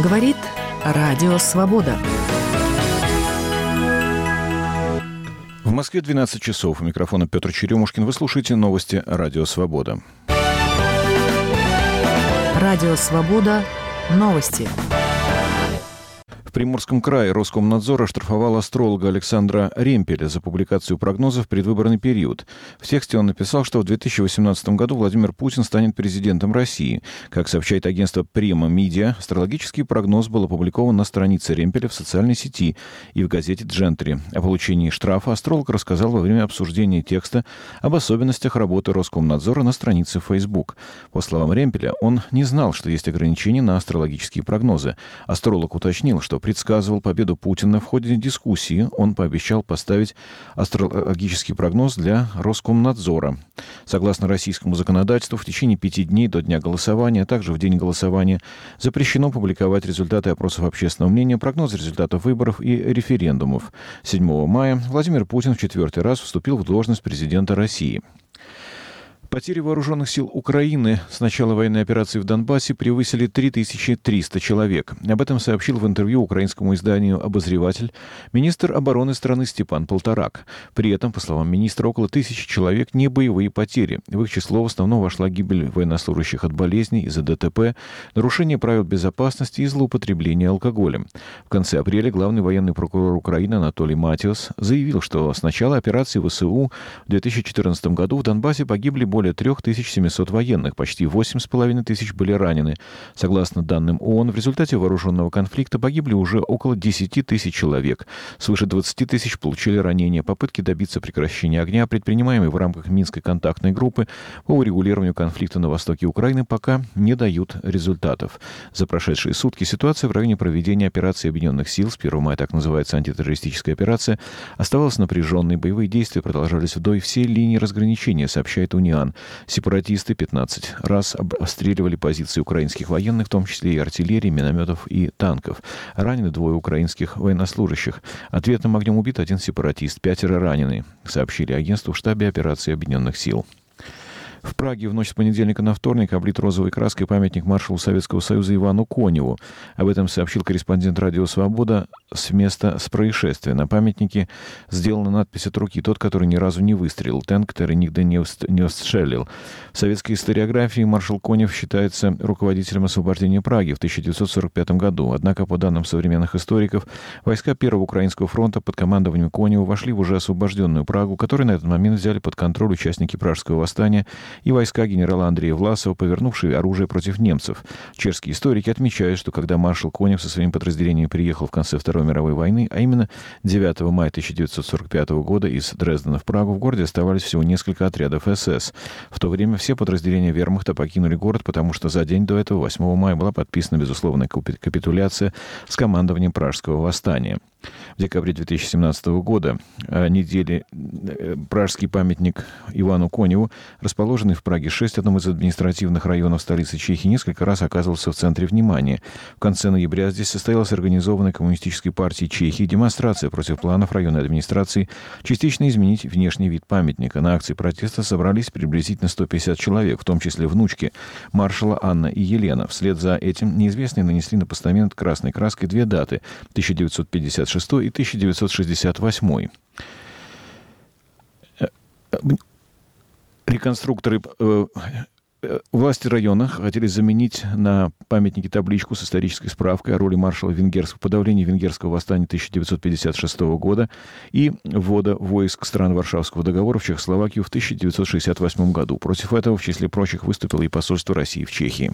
Говорит Радио Свобода. В Москве 12 часов. У микрофона Петр Черемушкин. Вы слушаете новости Радио Свобода. Радио Свобода. Новости. В Приморском крае Роскомнадзор оштрафовал астролога Александра Ремпеля за публикацию прогнозов в предвыборный период. В тексте он написал, что в 2018 году Владимир Путин станет президентом России. Как сообщает агентство Prima Media, астрологический прогноз был опубликован на странице Ремпеля в социальной сети и в газете «Джентри». О получении штрафа астролог рассказал во время обсуждения текста об особенностях работы Роскомнадзора на странице Facebook. По словам Ремпеля, он не знал, что есть ограничения на астрологические прогнозы. Астролог уточнил, что предсказывал победу Путина в ходе дискуссии. Он пообещал поставить астрологический прогноз для Роскомнадзора. Согласно российскому законодательству, в течение 5 дней до дня голосования, а также в день голосования, запрещено публиковать результаты опросов общественного мнения, прогнозы результатов выборов и референдумов. 7 мая Владимир Путин в 4-й раз вступил в должность президента России. Потери вооруженных сил Украины с начала военной операции в Донбассе превысили 3300 человек. Об этом сообщил в интервью украинскому изданию «Обозреватель» министр обороны страны Степан Полторак. При этом, по словам министра, около 1000 человек не боевые потери. В их число в основном вошла гибель военнослужащих от болезней из-за ДТП, нарушение правил безопасности и злоупотребление алкоголем. В конце апреля главный военный прокурор Украины Анатолий Матиос заявил, что с начала операции ВСУ в 2014 году в Донбассе погибли более 3700 военных, почти 8500 были ранены. Согласно данным ООН, в результате вооруженного конфликта погибли уже около 10 тысяч человек. Свыше 20 тысяч получили ранения. Попытки добиться прекращения огня, предпринимаемые в рамках Минской контактной группы по урегулированию конфликта на востоке Украины, пока не дают результатов. За прошедшие сутки ситуация в районе проведения операции Объединенных сил, с 1 мая так называется антитеррористическая операция, оставалась напряженной. Боевые действия продолжались вдоль всей линии разграничения, сообщает Униан. Сепаратисты 15 раз обстреливали позиции украинских военных, в том числе и артиллерии, минометов и танков. Ранены 2 украинских военнослужащих. Ответным огнем убит 1 сепаратист, 5 ранены, сообщили агентству в штабе операции Объединенных сил. В Праге в ночь с понедельника на вторник облит розовой краской памятник маршалу Советского Союза Ивану Коневу. Об этом сообщил корреспондент Радио Свобода с места происшествия. На памятнике сделана надпись от руки: «Тот, который ни разу не выстрелил. Ten, который нигде не устрелил». В советской историографии маршал Конев считается руководителем освобождения Праги в 1945 году. Однако, по данным современных историков, войска Первого Украинского фронта под командованием Конева вошли в уже освобожденную Прагу, которую на этот момент взяли под контроль участники Пражского восстания и войска генерала Андрея Власова, повернувшие оружие против немцев. Чешские историки отмечают, что когда маршал Конев со своим подразделением приехал в конце Второй мировой войны, а именно 9 мая 1945 года из Дрездена в Прагу, в городе оставались всего несколько отрядов СС. В то время все подразделения вермахта покинули город, потому что за день до этого, 8 мая, была подписана безусловная капитуляция с командованием Пражского восстания. В декабре 2017 года пражский памятник Ивану Коневу, расположенный в Праге-6, одном из административных районов столицы Чехии, несколько раз оказывался в центре внимания. В конце ноября здесь состоялась организованная Коммунистической партией Чехии демонстрация против планов районной администрации частично изменить внешний вид памятника. На акции протеста собрались приблизительно 150 человек, в том числе внучки маршала Анна и Елена. Вслед за этим неизвестные нанесли на постамент красной краской 2 даты – 1956 и 1968. Реконструкторы власти района хотели заменить на памятнике табличку с исторической справкой о роли маршала в подавлении венгерского восстания 1956 года и ввода войск стран Варшавского договора в Чехословакию в 1968 году. Против этого, в числе прочих, выступило и посольство России в Чехии.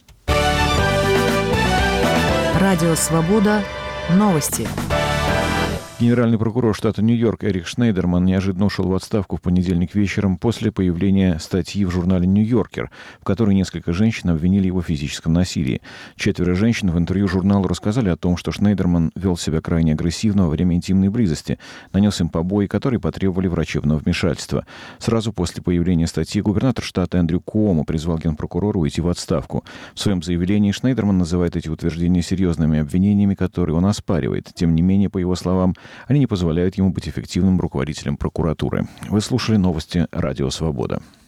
Радио Свобода. Новости. Генеральный прокурор штата Нью-Йорк Эрик Шнейдерман неожиданно ушел в отставку в понедельник вечером после появления статьи в журнале «Нью-Йоркер», в которой несколько женщин обвинили его в физическом насилии. 4 женщин в интервью журналу рассказали о том, что Шнейдерман вел себя крайне агрессивно во время интимной близости, нанес им побои, которые потребовали врачебного вмешательства. Сразу после появления статьи губернатор штата Эндрю Куомо призвал генпрокурора уйти в отставку. В своем заявлении Шнейдерман называет эти утверждения серьезными обвинениями, которые он оспаривает. Тем не менее, по его словам, они не позволяют ему быть эффективным руководителем прокуратуры. Вы слушали новости Радио Свобода.